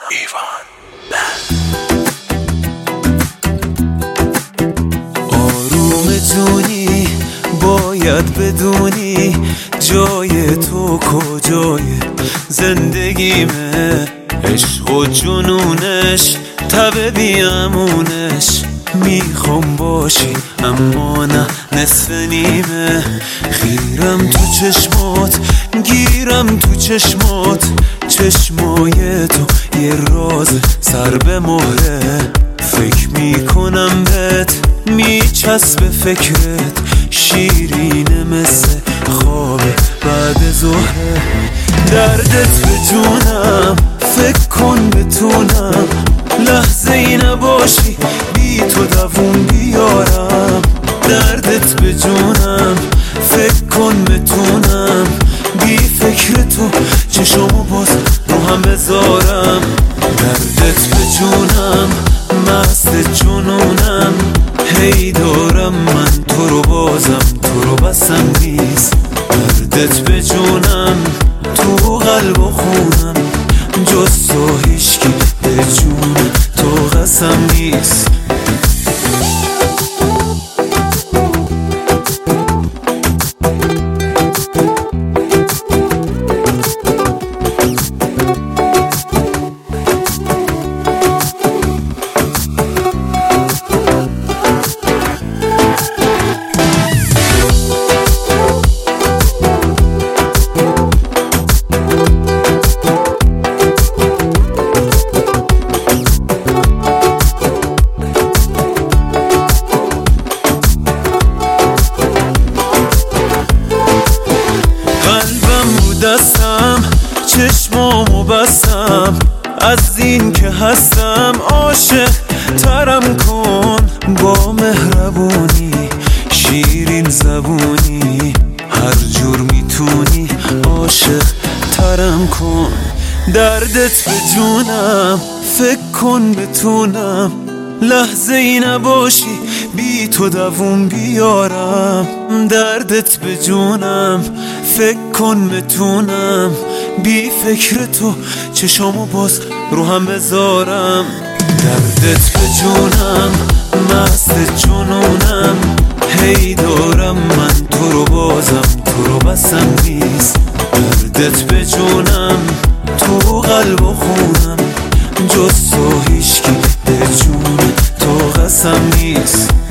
ایوان آرومتونی باید بدونی جای تو کجای زندگیمه، عشق و جنونش تب بیامونش. میخوام باشی اما نه نصف نیمه، خیرم تو چشمات گیرم تو چشمات، چشمای تو یه راز سر به مهره. فکر میکنم بهت میچسبه فکرت، شیرینه مثل خواب بعد ظهره. دردت به جونم فکر کن بتونم لحظه ای نباشی بی تو دووم بیارم. دردت به جونم فکر کن بتونم بی فکر تو چشمو باز رو هم بذارم. دردت به جونم مست جنونم، هی دارم من تو رو بازم تو رو بسم نیست. دردت به جونم تو قلب و خونم، جز تو هیچکی به جون تو قسم نیست. دستم چشمامو بستم، از این که هستم عاشق ترم کن. با مهربونی شیرین زبونی هر جور میتونی عاشق ترم کن. دردت به جونم فکر کن بتونم لحظه ای نباشی بی تو دووم بیارم. دردت به جونم فکر کن بتونم بی فکر تو چشامو باز رو هم بذارم. دردت به جونم مست جنونم، هی دارم من تو رو بازم تو رو بسم نیست. دردت به جونم تو قلب و خونم، جز تو هیچکی به جون تو قسم نیست.